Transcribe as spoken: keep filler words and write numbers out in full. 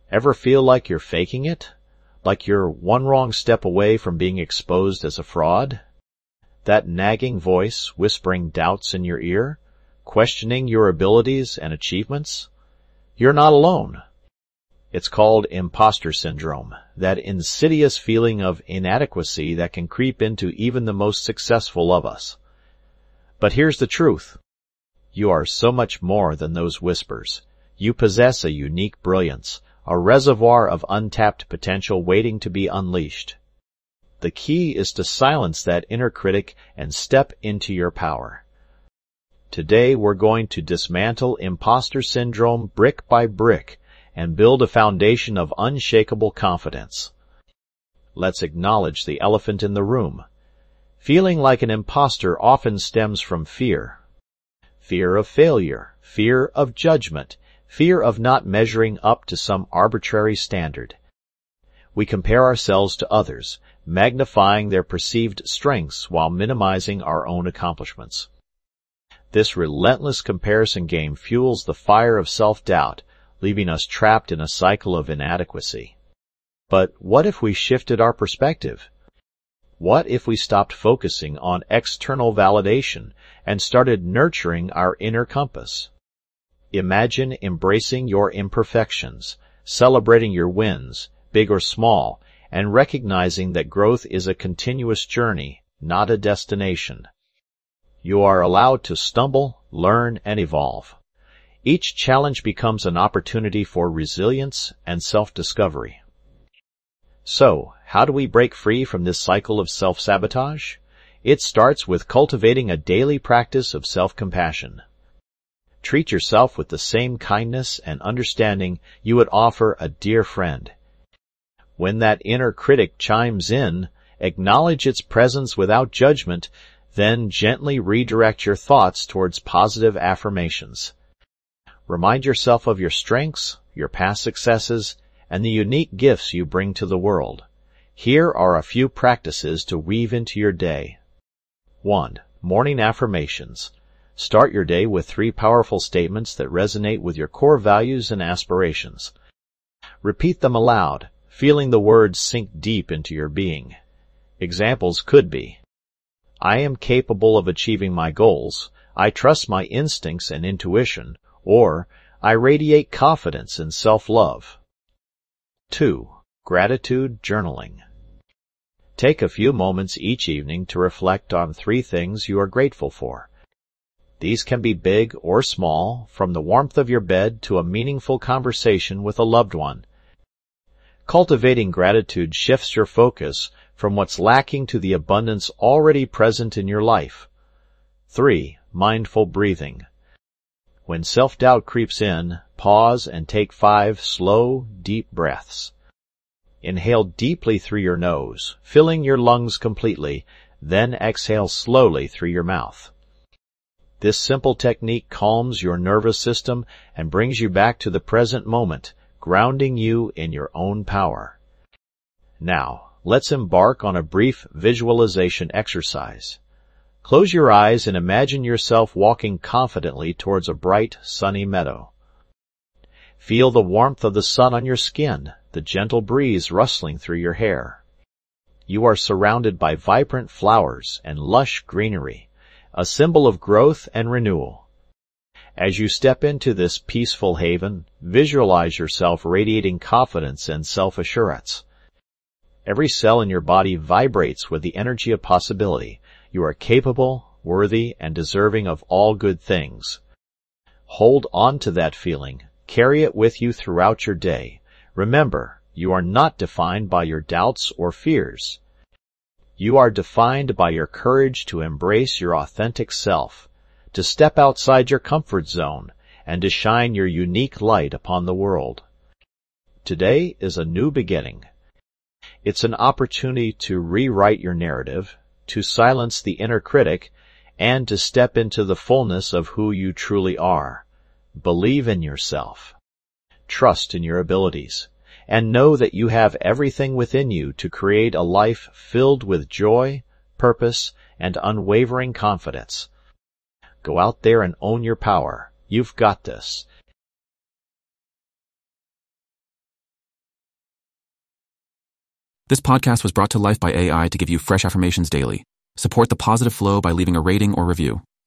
Ever feel like you're faking it? Like you're one wrong step away from being exposed as a fraud? That nagging voice whispering doubts in your ear, questioning your abilities and achievements? You're not alone. It's called imposter syndrome, that insidious feeling of inadequacy that can creep into even the most successful of us. But here's the truth. You are so much more than those whispers. You possess a unique brilliance, a reservoir of untapped potential waiting to be unleashed. The key is to silence that inner critic and step into your power. Today we're going to dismantle imposter syndrome brick by brick and build a foundation of unshakable confidence. Let's acknowledge the elephant in the room. Feeling like an imposter often stems from fear. Fear of failure, fear of judgment, fear of not measuring up to some arbitrary standard. We compare ourselves to others, magnifying their perceived strengths while minimizing our own accomplishments. This relentless comparison game fuels the fire of self-doubt, leaving us trapped in a cycle of inadequacy. But what if we shifted our perspective? What if we stopped focusing on external validation and started nurturing our inner compass? Imagine embracing your imperfections, celebrating your wins, big or small, and recognizing that growth is a continuous journey, not a destination. You are allowed to stumble, learn, and evolve. Each challenge becomes an opportunity for resilience and self-discovery. So, how do we break free from this cycle of self-sabotage? It starts with cultivating a daily practice of self-compassion. Treat yourself with the same kindness and understanding you would offer a dear friend. When that inner critic chimes in, acknowledge its presence without judgment, then gently redirect your thoughts towards positive affirmations. Remind yourself of your strengths, your past successes, and the unique gifts you bring to the world. Here are a few practices to weave into your day. one. Morning affirmations. Start your day with three powerful statements that resonate with your core values and aspirations. Repeat them aloud, feeling the words sink deep into your being. Examples could be, I am capable of achieving my goals, I trust my instincts and intuition, or I radiate confidence and self-love. two. Gratitude journaling. Take a few moments each evening to reflect on three things you are grateful for. These can be big or small, from the warmth of your bed to a meaningful conversation with a loved one. Cultivating gratitude shifts your focus from what's lacking to the abundance already present in your life. three. Mindful breathing. When self-doubt creeps in, pause and take five slow, deep breaths. Inhale deeply through your nose, filling your lungs completely, then exhale slowly through your mouth. This simple technique calms your nervous system and brings you back to the present moment, grounding you in your own power. Now, let's embark on a brief visualization exercise. Close your eyes and imagine yourself walking confidently towards a bright, sunny meadow. Feel the warmth of the sun on your skin, the gentle breeze rustling through your hair. You are surrounded by vibrant flowers and lush greenery, a symbol of growth and renewal. As you step into this peaceful haven, visualize yourself radiating confidence and self-assurance. Every cell in your body vibrates with the energy of possibility. You are capable, worthy, and deserving of all good things. Hold on to that feeling. Carry it with you throughout your day. Remember, you are not defined by your doubts or fears. You are defined by your courage to embrace your authentic self, to step outside your comfort zone, and to shine your unique light upon the world. Today is a new beginning. It's an opportunity to rewrite your narrative, to silence the inner critic, and to step into the fullness of who you truly are. Believe in yourself. Trust in your abilities, and know that you have everything within you to create a life filled with joy, purpose, and unwavering confidence. Go out there and own your power. You've got this. This podcast was brought to life by A I to give you fresh affirmations daily. Support the positive flow by leaving a rating or review.